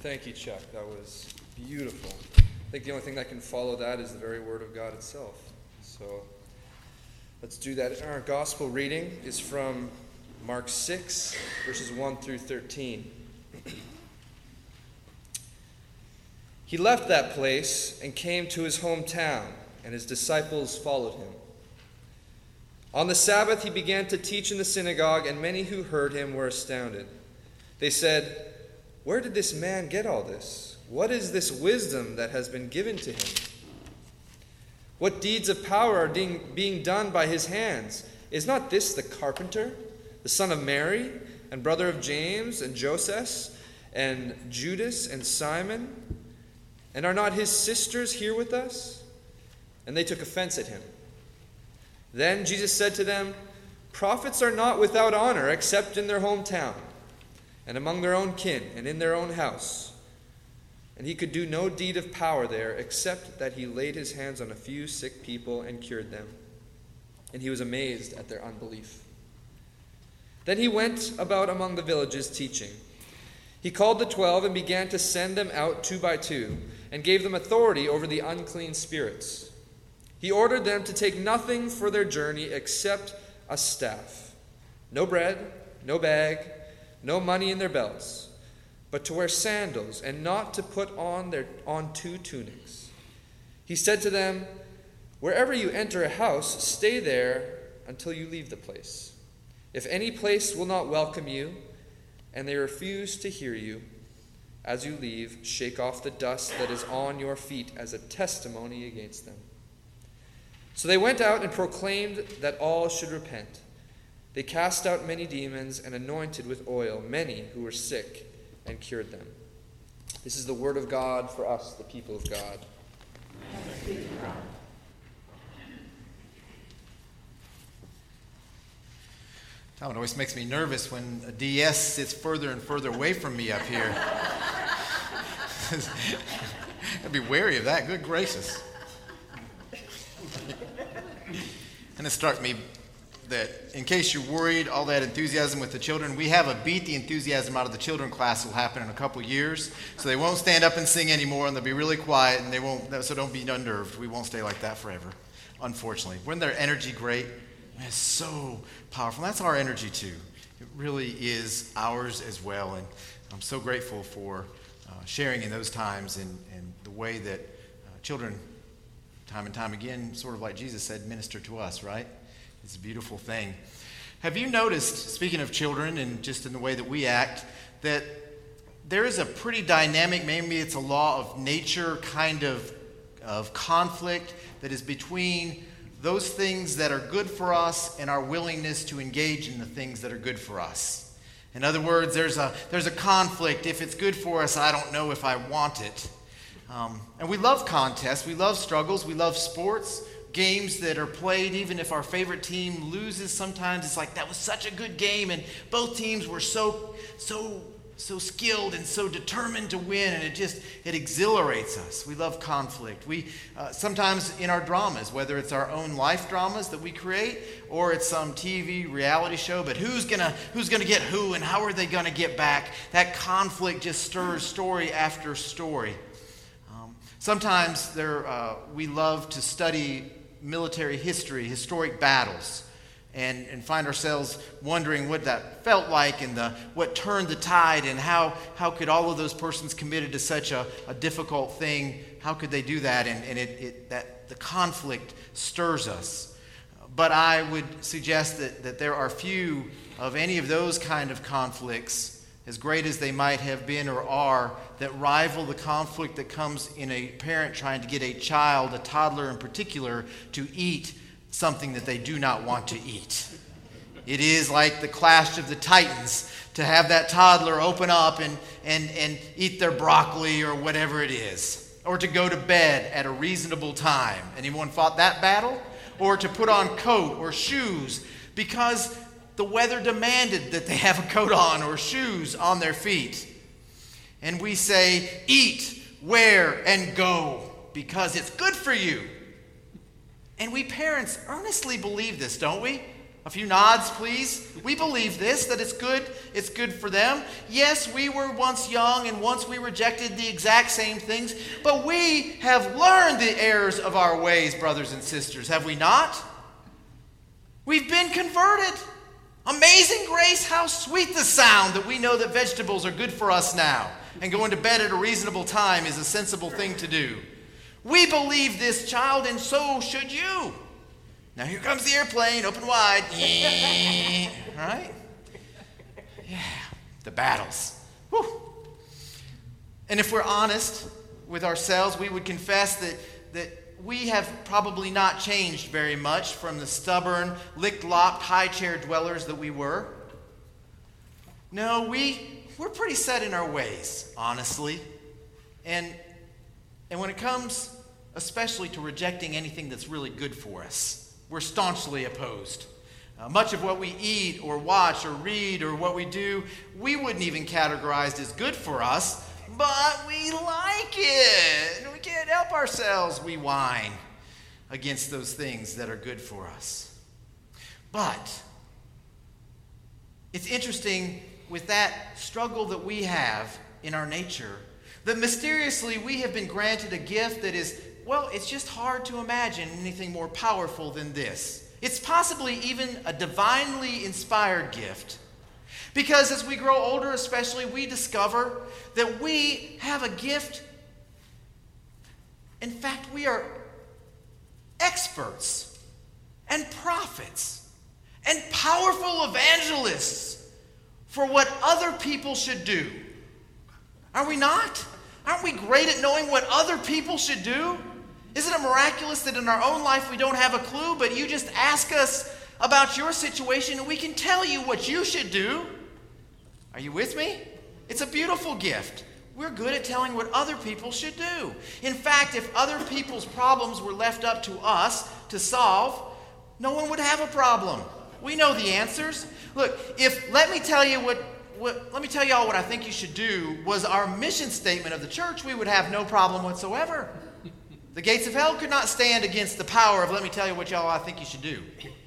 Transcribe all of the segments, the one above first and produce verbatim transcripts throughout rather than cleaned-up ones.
Thank you, Chuck. That was beautiful. I think the only thing that can follow that is the very Word of God itself. So let's do that. Our gospel reading is from Mark six, verses one through thirteen. He left that place and came to his hometown, and his disciples followed him. On the Sabbath he began to teach in the synagogue, and many who heard him were astounded. They said, "Where did this man get all this? What is this wisdom that has been given to him? What deeds of power are being done by his hands? Is not this the carpenter, the son of Mary, and brother of James and Joseph, and Judas and Simon? And are not his sisters here with us?" And they took offense at him. Then Jesus said to them, "Prophets are not without honor except in their hometown, and among their own kin, and in their own house." And he could do no deed of power there, except that he laid his hands on a few sick people and cured them. And he was amazed at their unbelief. Then he went about among the villages teaching. He called the twelve and began to send them out two by two, and gave them authority over the unclean spirits. He ordered them to take nothing for their journey except a staff, no bread, no bag, no money in their belts, but to wear sandals, and not to put on their on two tunics. He said to them, "Wherever you enter a house, stay there until you leave the place. If any place will not welcome you, and they refuse to hear you, as you leave, shake off the dust that is on your feet as a testimony against them." So they went out and proclaimed that all should repent. They cast out many demons and anointed with oil many who were sick and cured them. This is the word of God for us, the people of God. Tom, it always makes me nervous when a D S sits further and further away from me up here. I'd be wary of that. Good gracious. And it struck me that, in case you're worried, all that enthusiasm with the children, we have a Beat the Enthusiasm Out of the Children class will happen in a couple years. So they won't stand up and sing anymore, and they'll be really quiet, and they won't. So don't be unnerved. We won't stay like that forever, unfortunately. Wasn't their energy great? Man, it's so powerful. That's our energy too. It really is ours as well, and I'm so grateful for uh, sharing in those times and, and the way that uh, children, time and time again, sort of like Jesus said, minister to us, right? It's a beautiful thing. Have you noticed, speaking of children and just in the way that we act, that there is a pretty dynamic, maybe it's a law of nature kind of, of conflict that is between those things that are good for us and our willingness to engage in the things that are good for us. In other words, there's a there's a conflict. If it's good for us, I don't know if I want it. Um, and we love contests. We love struggles. We love sports, games that are played. Even if our favorite team loses, sometimes it's like, that was such a good game, and both teams were so so so skilled and so determined to win, and it just, it exhilarates us. We love conflict. We uh, sometimes in our dramas, whether it's our own life dramas that we create or it's some T V reality show, but who's gonna who's gonna get who and how are they gonna get back? That conflict just stirs story after story. Um, sometimes there uh, we love to study military history, historic battles. And, and find ourselves wondering what that felt like and the, what turned the tide and how, how could all of those persons committed to such a, a difficult thing, how could they do that? And, and it, it, that the conflict stirs us. But I would suggest that, that there are few of any of those kind of conflicts, as great as they might have been or are, that rival the conflict that comes in a parent trying to get a child, a toddler in particular, to eat something that they do not want to eat. It is like the clash of the titans to have that toddler open up and, and, and eat their broccoli or whatever it is, or to go to bed at a reasonable time. Anyone fought that battle? Or to put on coat or shoes because the weather demanded that they have a coat on or shoes on their feet. And we say, eat, wear, and go because it's good for you. And we parents earnestly believe this, don't we? A few nods, please. We believe this, that it's good, it's good for them. Yes, we were once young and once we rejected the exact same things, but we have learned the errors of our ways, brothers and sisters, have we not? We've been converted. Amazing grace, how sweet the sound that we know that vegetables are good for us now, and going to bed at a reasonable time is a sensible thing to do. We believe this, child, and so should you. Now here comes the airplane, open wide. Right? Yeah, the battles. Whew. And if we're honest with ourselves, we would confess that, that we have probably not changed very much from the stubborn, lick-locked, high-chair dwellers that we were. No, we, we're pretty set in our ways, honestly. And, and when it comes especially to rejecting anything that's really good for us, we're staunchly opposed. Uh, much of what we eat or watch or read or what we do, we wouldn't even categorize as good for us, but we like it. We can't help ourselves. We whine against those things that are good for us. But it's interesting with that struggle that we have in our nature, that mysteriously we have been granted a gift that is, well, it's just hard to imagine anything more powerful than this. It's possibly even a divinely inspired gift. Because as we grow older especially, we discover that we have a gift. In fact, we are experts and prophets and powerful evangelists for what other people should do. Are we not? Aren't we great at knowing what other people should do? Isn't it miraculous that in our own life we don't have a clue, but you just ask us about your situation and we can tell you what you should do? Are you with me? It's a beautiful gift. We're good at telling what other people should do. In fact, if other people's problems were left up to us to solve, no one would have a problem. We know the answers. Look, if let me tell you what, what let me tell y'all what I think you should do was our mission statement of the church, we would have no problem whatsoever. The gates of hell could not stand against the power of, let me tell you what y'all I think you should do.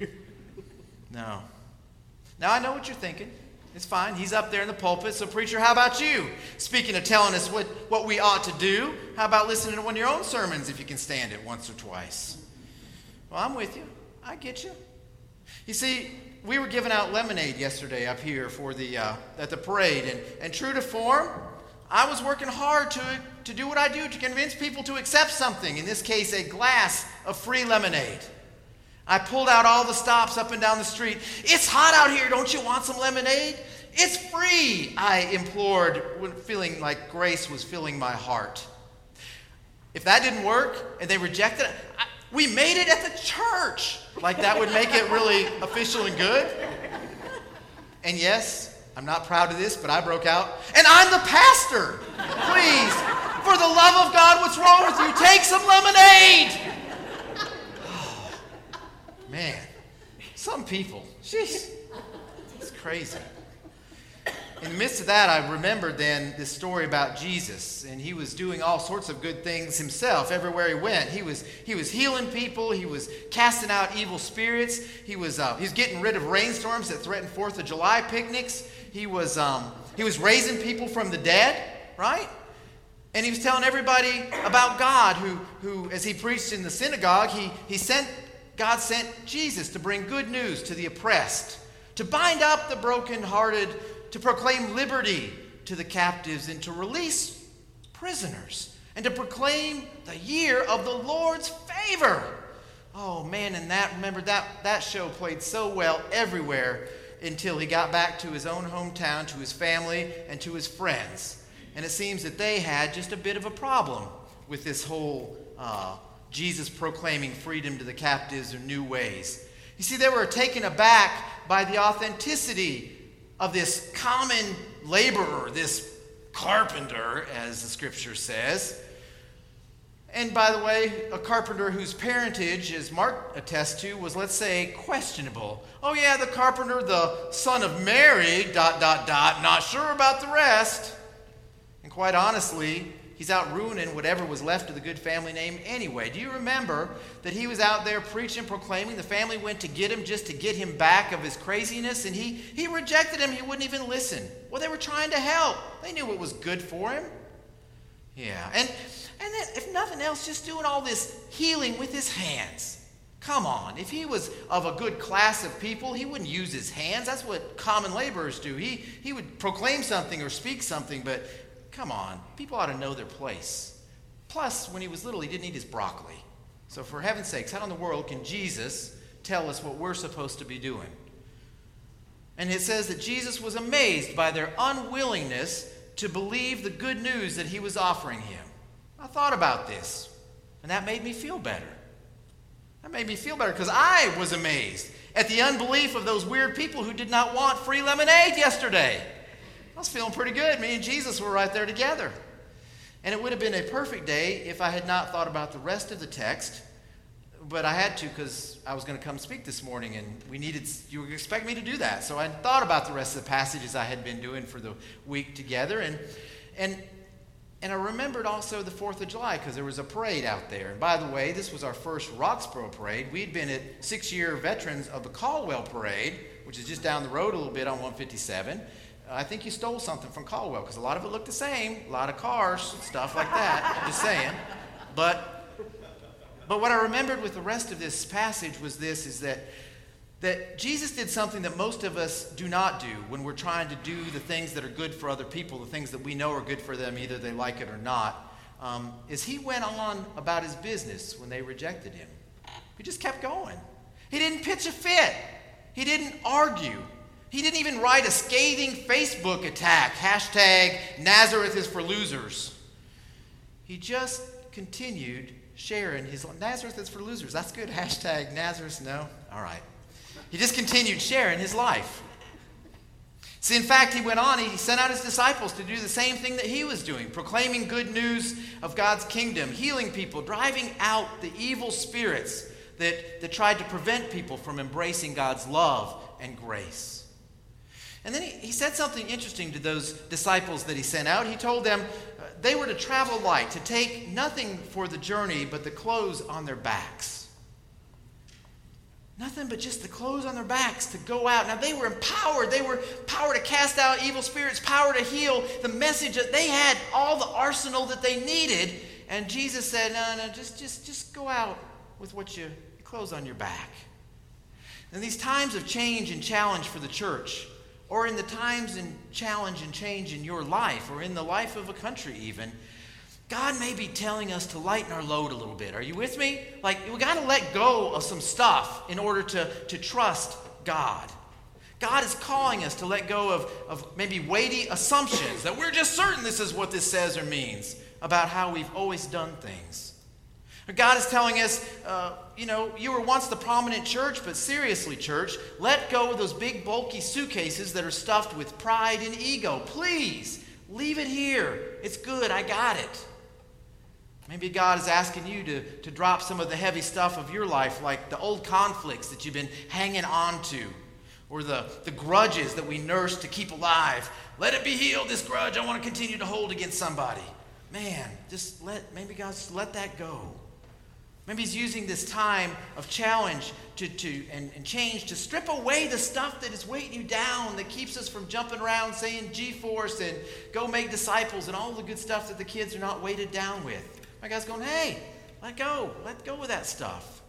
No. Now, I know what you're thinking. It's fine. He's up there in the pulpit. So, preacher, how about you? Speaking of telling us what, what we ought to do, how about listening to one of your own sermons if you can stand it once or twice? Well, I'm with you. I get you. You see, we were giving out lemonade yesterday up here for the uh, at the parade. And, and true to form, I was working hard to, to do what I do to convince people to accept something, in this case, a glass of free lemonade. I pulled out all the stops up and down the street. It's hot out here. Don't you want some lemonade? It's free, I implored, feeling like grace was filling my heart. If that didn't work and they rejected it, I, we made it at the church. Like that would make it really official and good. And yes, I'm not proud of this, but I broke out. And I'm the pastor. Please, for the love of God, what's wrong with you? Take some lemonade. Oh, man, some people, jeez, it's crazy. In the midst of that, I remembered then this story about Jesus, and he was doing all sorts of good things himself everywhere he went. He was he was healing people. He was casting out evil spirits. He was uh, he was getting rid of rainstorms that threatened Fourth of July picnics. He was um, he was raising people from the dead, right? And he was telling everybody about God, who who as he preached in the synagogue, he he sent God sent Jesus to bring good news to the oppressed, to bind up the brokenhearted, to proclaim liberty to the captives, and to release prisoners, and to proclaim the year of the Lord's favor. Oh man, and that, remember that, that show played so well everywhere until he got back to his own hometown, to his family, and to his friends. And it seems that they had just a bit of a problem with this whole uh, Jesus proclaiming freedom to the captives in new ways. You see, they were taken aback by the authenticity of this common laborer, this carpenter, as the scripture says. And by the way, a carpenter whose parentage, as Mark attests to, was, let's say, questionable. Oh yeah, the carpenter, the son of Mary, dot, dot, dot, not sure about the rest. And quite honestly, He's out ruining whatever was left of the good family name anyway. Do you remember that he was out there preaching, proclaiming? The family went to get him just to get him back of his craziness, and he, he rejected him. He wouldn't even listen. Well, they were trying to help. They knew what was good for him. Yeah, and, and then, if nothing else, just doing all this healing with his hands. Come on, if he was of a good class of people, he wouldn't use his hands. That's what common laborers do. He, he would proclaim something or speak something, but come on, people ought to know their place. Plus, when he was little, he didn't eat his broccoli. So for heaven's sakes, how in the world can Jesus tell us what we're supposed to be doing? And it says that Jesus was amazed by their unwillingness to believe the good news that he was offering him. I thought about this, and that made me feel better. That made me feel better because I was amazed at the unbelief of those weird people who did not want free lemonade yesterday. I was feeling pretty good. Me and Jesus were right there together. And it would have been a perfect day if I had not thought about the rest of the text. But I had to because I was going to come speak this morning, and we needed, you would expect me to do that. So I thought about the rest of the passages I had been doing for the week together. And and and I remembered also the fourth of July because there was a parade out there. And by the way, this was our first Roxborough parade. We'd been at six-year veterans of the Caldwell Parade, which is just down the road a little bit on one fifty-seven. I think you stole something from Caldwell because a lot of it looked the same. A lot of cars, stuff like that. Just saying. But but what I remembered with the rest of this passage was this, is that, that Jesus did something that most of us do not do when we're trying to do the things that are good for other people, the things that we know are good for them, either they like it or not, um, is he went on about his business when they rejected him. He just kept going. He didn't pitch a fit. He didn't argue. He didn't even write a scathing Facebook attack, hashtag Nazareth is for losers. He just continued sharing his life. Nazareth is for losers. That's good. Hashtag Nazareth, no? All right. He just continued sharing his life. See, in fact, he went on, he sent out his disciples to do the same thing that he was doing, proclaiming good news of God's kingdom, healing people, driving out the evil spirits that, that tried to prevent people from embracing God's love and grace. And then he, he said something interesting to those disciples that he sent out. He told them uh, they were to travel light, to take nothing for the journey but the clothes on their backs. Nothing but just the clothes on their backs to go out. Now, they were empowered. They were power to cast out evil spirits, power to heal. The message that they had, all the arsenal that they needed. And Jesus said, no, no, just, just, just go out with what you, clothes on your back. In these times of change and challenge for the church, or in the times and challenge and change in your life, or in the life of a country even, God may be telling us to lighten our load a little bit. Are you with me? Like, we got to let go of some stuff in order to, to trust God. God is calling us to let go of, of maybe weighty assumptions that we're just certain this is what this says or means about how we've always done things. God is telling us, uh, you know, you were once the prominent church, but seriously, church, let go of those big, bulky suitcases that are stuffed with pride and ego. Please, leave it here. It's good. I got it. Maybe God is asking you to, to drop some of the heavy stuff of your life, like the old conflicts that you've been hanging on to, or the, the grudges that we nurse to keep alive. Let it be healed, this grudge I want to continue to hold against somebody. Man, just let, maybe God, just let that go. Maybe he's using this time of challenge to, to and, and change to strip away the stuff that is weighting you down, that keeps us from jumping around saying G-force and go make disciples and all the good stuff that the kids are not weighted down with. My God's going, hey, let go. Let go of that stuff.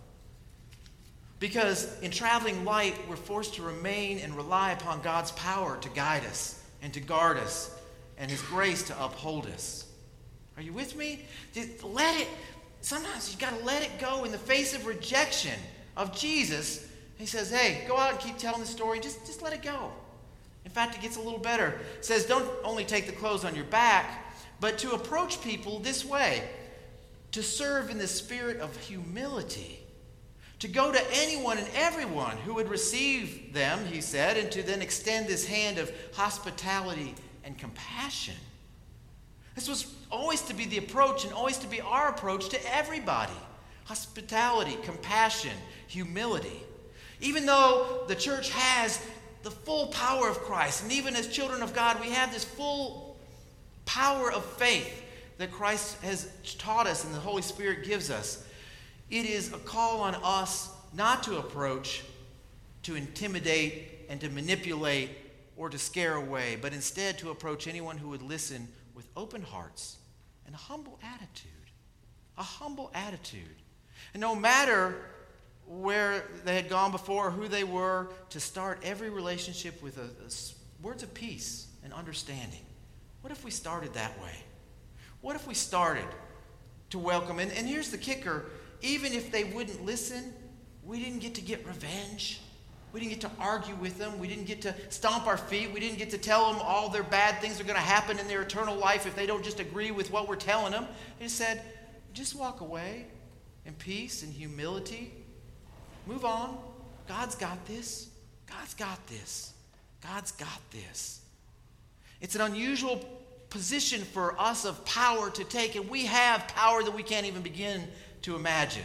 Because in traveling light, we're forced to remain and rely upon God's power to guide us and to guard us and his grace to uphold us. Are you with me? Just let it... Sometimes you've got to let it go in the face of rejection of Jesus. He says, hey, go out and keep telling the story. Just, just let it go. In fact, it gets a little better. It says, don't only take the clothes on your back, but to approach people this way. To serve in the spirit of humility. To go to anyone and everyone who would receive them, he said, and to then extend this hand of hospitality and compassion. This was always to be the approach and always to be our approach to everybody. Hospitality, compassion, humility. Even though the church has the full power of Christ, and even as children of God, we have this full power of faith that Christ has taught us and the Holy Spirit gives us. It is a call on us not to approach, to intimidate and to manipulate or to scare away, but instead to approach anyone who would listen with open hearts and a humble attitude. A humble attitude. And no matter where they had gone before or who they were, to start every relationship with a, a, words of peace and understanding. What if we started that way? What if we started to welcome? And, and here's the kicker. Even if they wouldn't listen, we didn't get to get revenge. We didn't get to argue with them. We didn't get to stomp our feet. We didn't get to tell them all their bad things are going to happen in their eternal life if they don't just agree with what we're telling them. He said, just walk away in peace and humility. Move on. God's got this. God's got this. God's got this. It's an unusual position for us of power to take, and we have power that we can't even begin to imagine.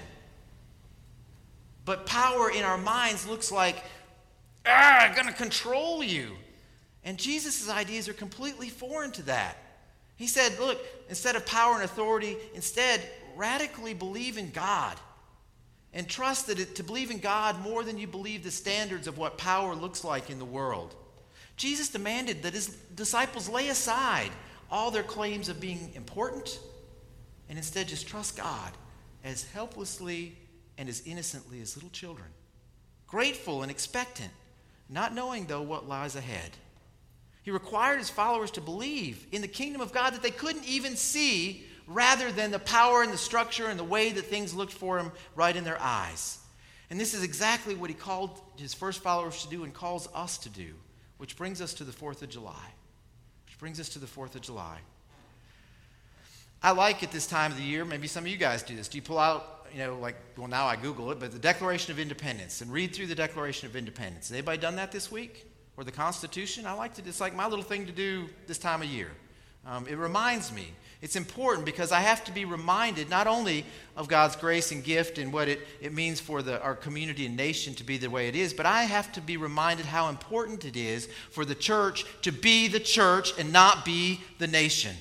But power in our minds looks like, ah, I'm going to control you. And Jesus' ideas are completely foreign to that. He said, look, instead of power and authority, instead, radically believe in God. And trust that it, to believe in God more than you believe the standards of what power looks like in the world. Jesus demanded that his disciples lay aside all their claims of being important and instead just trust God as helplessly and as innocently as little children. Grateful and expectant, not knowing, though, what lies ahead. He required his followers to believe in the kingdom of God that they couldn't even see, rather than the power and the structure and the way that things looked for him right in their eyes. And this is exactly what he called his first followers to do and calls us to do, which brings us to the fourth of July. Which brings us to the fourth of July. I like at this time of the year, maybe some of you guys do this. Do you pull out, you know, like, well, now I Google it, but the Declaration of Independence and read through the Declaration of Independence. Has anybody done that this week? Or the Constitution? I like to, it's like my little thing to do this time of year. Um, it reminds me. It's important because I have to be reminded not only of God's grace and gift and what it, it means for the, our community and nation to be the way it is, but I have to be reminded how important it is for the church to be the church and not be the nation.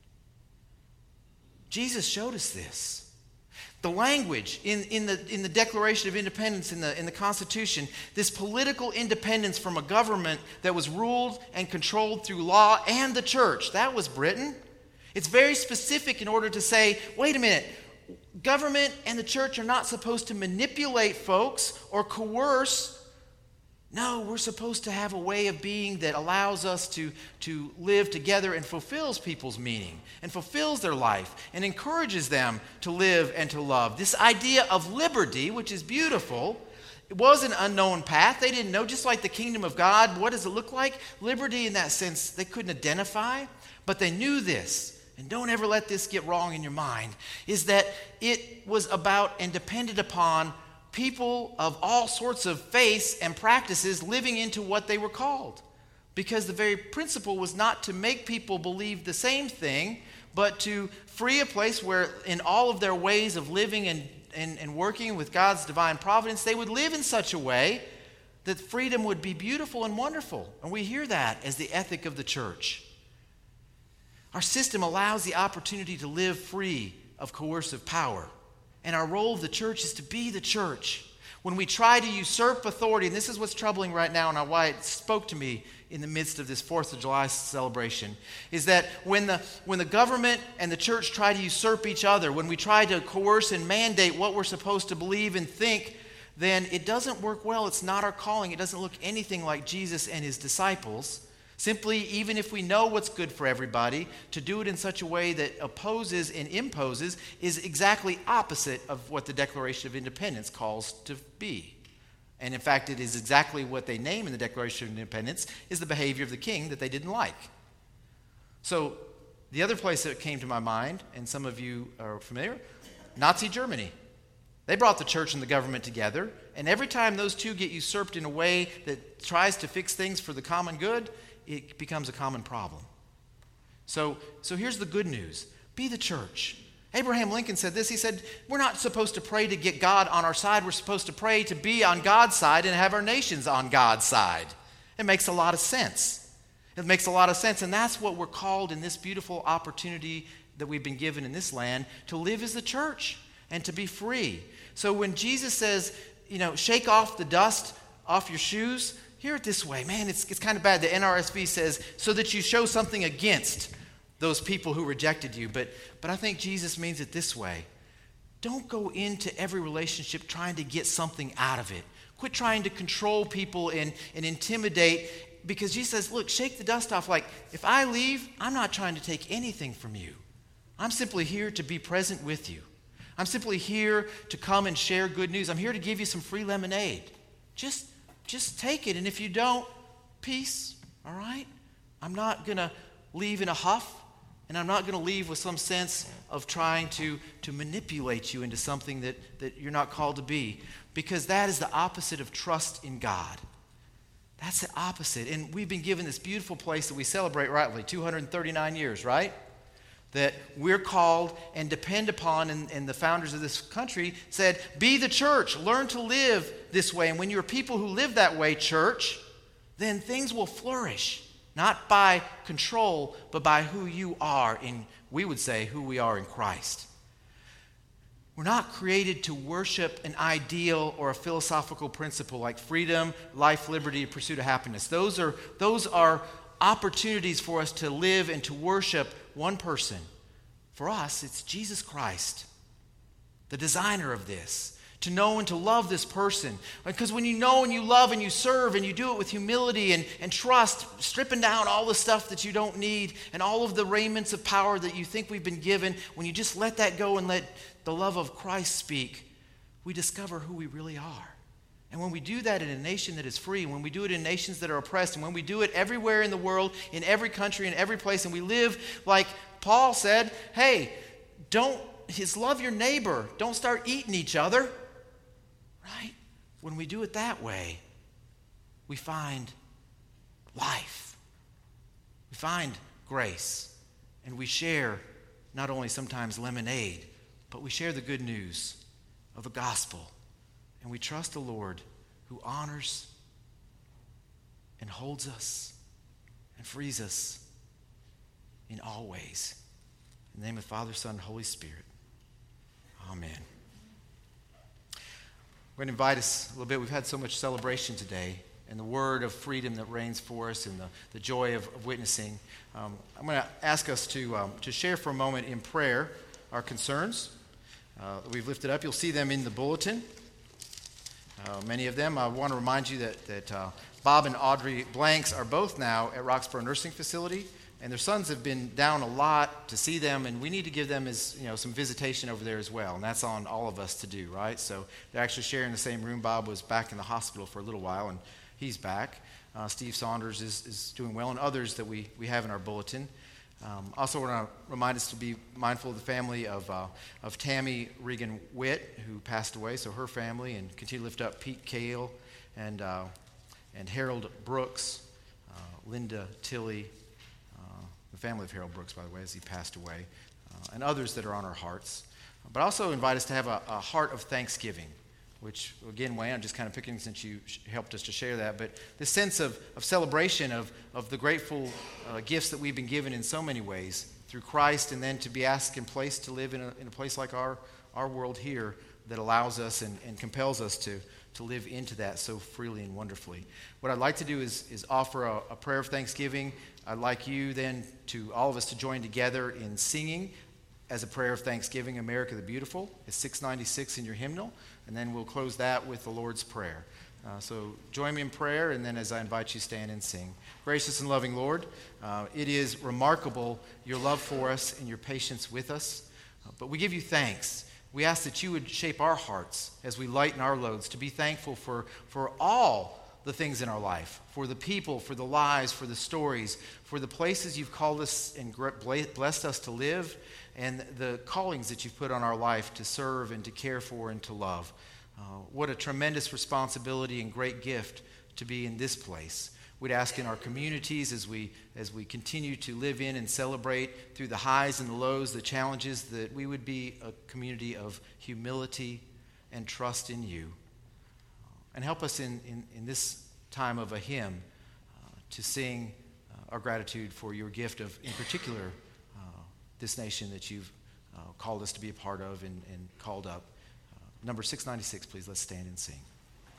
Jesus showed us this. The language in, in, the, in the Declaration of Independence, in the, in the Constitution, this political independence from a government that was ruled and controlled through law and the church, that was Britain. It's very specific in order to say, wait a minute, government and the church are not supposed to manipulate folks or coerce. No, we're supposed to have a way of being that allows us to, to live together and fulfills people's meaning and fulfills their life and encourages them to live and to love. This idea of liberty, which is beautiful, it was an unknown path. They didn't know, just like the kingdom of God, what does it look like? Liberty in that sense, they couldn't identify, but they knew this. And don't ever let this get wrong in your mind, is that it was about and depended upon people of all sorts of faiths and practices living into what they were called. Because the very principle was not to make people believe the same thing, but to free a place where in all of their ways of living and, and, and working with God's divine providence, they would live in such a way that freedom would be beautiful and wonderful. And we hear that as the ethic of the church. Our system allows the opportunity to live free of coercive power. And our role of the church is to be the church. When we try to usurp authority, and this is what's troubling right now and why it spoke to me in the midst of this fourth of July celebration, is that when the, when the government and the church try to usurp each other, when we try to coerce and mandate what we're supposed to believe and think, then it doesn't work well. It's not our calling. It doesn't look anything like Jesus and his disciples. Simply, even if we know what's good for everybody, to do it in such a way that opposes and imposes is exactly opposite of what the Declaration of Independence calls to be. And in fact, it is exactly what they name in the Declaration of Independence is the behavior of the king that they didn't like. So the other place that came to my mind, and some of you are familiar, Nazi Germany. They brought the church and the government together, and every time those two get usurped in a way that tries to fix things for the common good, it becomes a common problem. So, so here's the good news. Be the church. Abraham Lincoln said this. He said, we're not supposed to pray to get God on our side. We're supposed to pray to be on God's side and have our nations on God's side. It makes a lot of sense. It makes a lot of sense, and that's what we're called in this beautiful opportunity that we've been given in this land, to live as the church and to be free. So when Jesus says, you know, shake off the dust off your shoes, hear it this way. Man, it's, it's kind of bad. The N R S V says, so that you show something against those people who rejected you. But, but I think Jesus means it this way. Don't go into every relationship trying to get something out of it. Quit trying to control people and, and intimidate, because Jesus says, look, shake the dust off. Like, if I leave, I'm not trying to take anything from you. I'm simply here to be present with you. I'm simply here to come and share good news. I'm here to give you some free lemonade. Just, just take it, and if you don't, peace, all right? I'm not going to leave in a huff, and I'm not going to leave with some sense of trying to, to manipulate you into something that, that you're not called to be, because that is the opposite of trust in God. That's the opposite. And we've been given this beautiful place that we celebrate rightly, two hundred thirty-nine years, right? That we're called and depend upon, and, and the founders of this country said, be the church, learn to live this way. And when you're people who live that way, church, then things will flourish. Not by control, but by who you are in, we would say, who we are in Christ. We're not created to worship an ideal or a philosophical principle like freedom, life, liberty, pursuit of happiness. Those are, those are opportunities for us to live and to worship one person. For us, it's Jesus Christ, the designer of this. To know and to love this person. Because when you know and you love and you serve and you do it with humility and, and trust, stripping down all the stuff that you don't need and all of the raiments of power that you think we've been given, when you just let that go and let the love of Christ speak, we discover who we really are. And when we do that in a nation that is free, and when we do it in nations that are oppressed, and when we do it everywhere in the world, in every country, in every place, and we live like Paul said, hey, don't, his love your neighbor. Don't start eating each other. Right? When we do it that way, we find life. We find grace. And we share not only sometimes lemonade, but we share the good news of the gospel. And we trust the Lord who honors and holds us and frees us in all ways. In the name of the Father, Son, and Holy Spirit. Amen. I'm going to invite us a little bit. We've had so much celebration today, and the word of freedom that reigns for us, and the, the joy of, of witnessing. Um, I'm going to ask us to, um, to share for a moment in prayer our concerns uh, that we've lifted up. You'll see them in the bulletin, uh, many of them. I want to remind you that, that uh, Bob and Audrey Blanks are both now at Roxborough Nursing Facility, and their sons have been down a lot to see them, and we need to give them as, you know, some visitation over there as well, and that's on all of us to do, right? So they're actually sharing the same room. Bob was back in the hospital for a little while, and he's back. Uh, Steve Saunders is, is doing well, and others that we, we have in our bulletin. Um, also want to remind us to be mindful of the family of, uh, of Tammy Regan Witt, who passed away, so her family, and continue to lift up Pete Cale and, uh, and Harold Brooks, uh, Linda Tilley, the family of Harold Brooks, by the way, as he passed away, uh, and others that are on our hearts. But also invite us to have a, a heart of thanksgiving, which, again, Wayne, I'm just kind of picking since you sh- helped us to share that, but this sense of, of celebration of, of the grateful uh, gifts that we've been given in so many ways through Christ, and then to be asked and placed to live in a, in a place like our, our world here that allows us and, and compels us to, to live into that so freely and wonderfully. What I'd like to do is, is offer a, a prayer of thanksgiving. I'd like you then to, all of us to join together in singing as a prayer of thanksgiving, America the Beautiful. It's six ninety-six in your hymnal, and then we'll close that with the Lord's Prayer. Uh, so join me in prayer, and then as I invite you, stand and sing. Gracious and loving Lord, uh, it is remarkable your love for us and your patience with us, uh, but we give you thanks. We ask that you would shape our hearts as we lighten our loads, to be thankful for, for all the things in our life, for the people, for the lives, for the stories, for the places you've called us and blessed us to live, and the callings that you've put on our life to serve and to care for and to love. Uh, what a tremendous responsibility and great gift to be in this place. We'd ask in our communities as we as we continue to live in and celebrate through the highs and the lows, the challenges, that we would be a community of humility and trust in you. And help us in, in, in this time of a hymn uh, to sing, uh, our gratitude for your gift of, in particular, uh, this nation that you've uh, called us to be a part of and, and called up. Uh, number six ninety-six, please, let's stand and sing.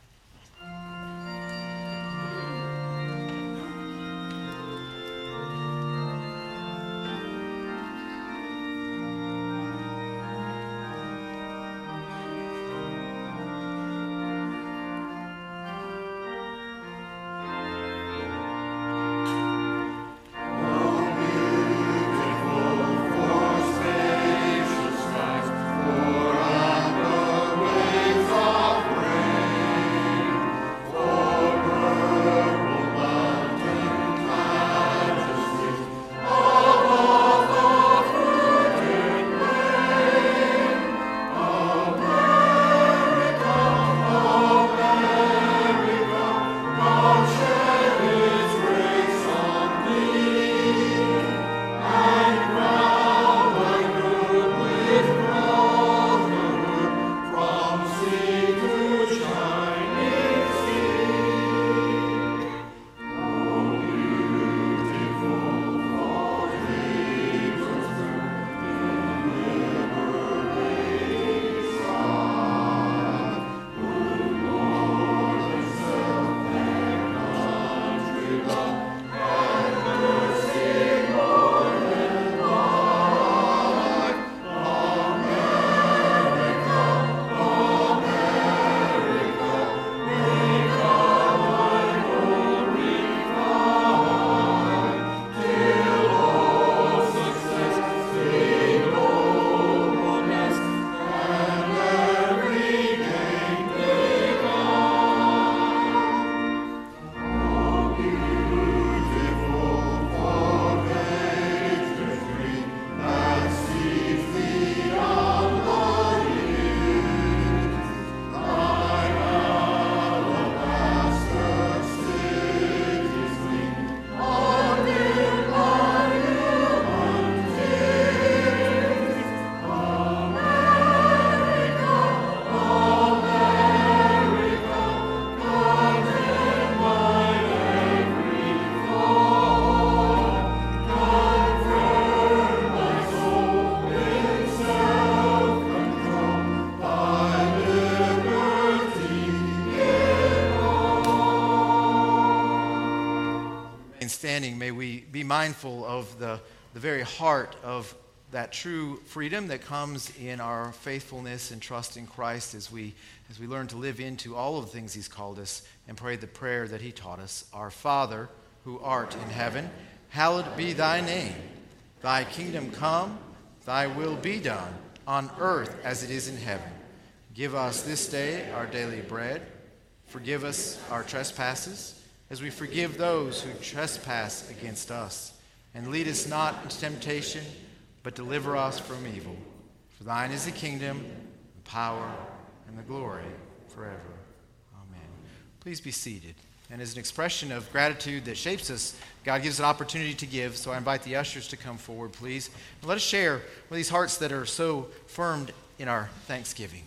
Standing, may we be mindful of the, the very heart of that true freedom that comes in our faithfulness and trust in Christ as we as we learn to live into all of the things he's called us and pray the prayer that he taught us. Our Father, who art in heaven, hallowed be thy name. Thy kingdom come, thy will be done, on earth as it is in heaven. Give us this day our daily bread. Forgive us our trespasses, as we forgive those who trespass against us. And lead us not into temptation, but deliver us from evil. For thine is the kingdom, the power, and the glory forever. Amen. Please be seated. And as an expression of gratitude that shapes us, God gives an opportunity to give. So I invite the ushers to come forward, please. And let us share with these hearts that are so firmed in our thanksgiving.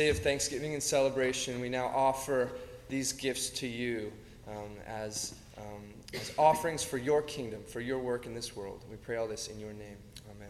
day of thanksgiving and celebration, we now offer these gifts to you um, as, um, as offerings for your kingdom, for your work in this world. We pray all this in your name. Amen.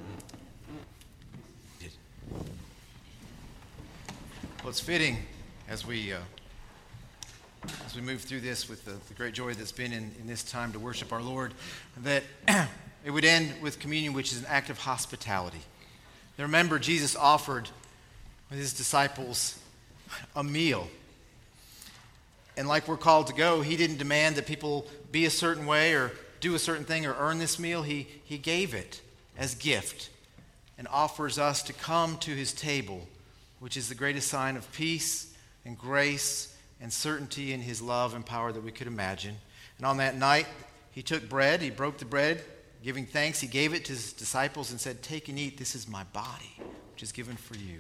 Well, it's fitting as we uh, as we move through this with the, the great joy that's been in, in this time to worship our Lord, that it would end with communion, which is an act of hospitality. Now remember, Jesus offered with his disciples a meal. And like we're called to go, he didn't demand that people be a certain way or do a certain thing or earn this meal. He, he gave it as gift and offers us to come to his table, which is the greatest sign of peace and grace and certainty in his love and power that we could imagine. And on that night, he took bread, he broke the bread, giving thanks, he gave it to his disciples and said, "Take and eat, this is my body, which is given for you."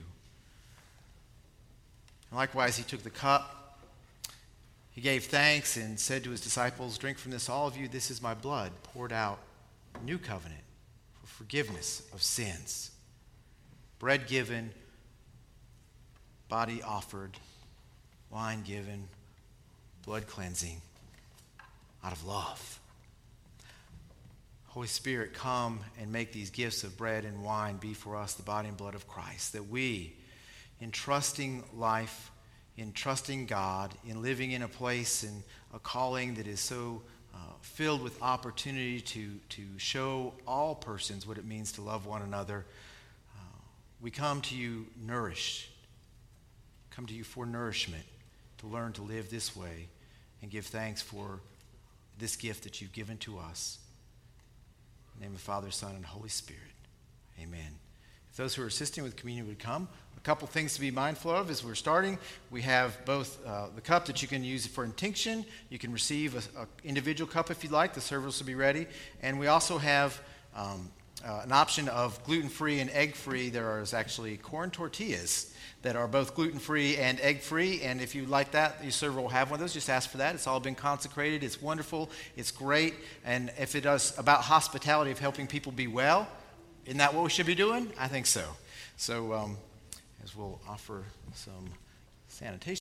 And likewise, he took the cup, he gave thanks and said to his disciples, "Drink from this, all of you, this is my blood, poured out, new covenant, for forgiveness of sins." Bread given, body offered, wine given, blood cleansing, out of love. Holy Spirit, come and make these gifts of bread and wine be for us the body and blood of Christ, that we, in trusting life, in trusting God, in living in a place and a calling that is so uh, filled with opportunity to, to show all persons what it means to love one another, uh, we come to you nourished, come to you for nourishment, to learn to live this way and give thanks for this gift that you've given to us. In the name of the Father, Son, and Holy Spirit. Amen. If those who are assisting with communion would come, a couple things to be mindful of as we're starting. We have both uh, the cup that you can use for intinction. You can receive an individual cup if you'd like. The service will be ready. And we also have um, uh, an option of gluten-free and egg-free. There is actually corn tortillas that are both gluten-free and egg-free, and if you like that, your server will have one of those. Just ask for that. It's all been consecrated. It's wonderful. It's great. And if it is about hospitality of helping people be well, isn't that what we should be doing? I think so. So um, as we'll offer some sanitation.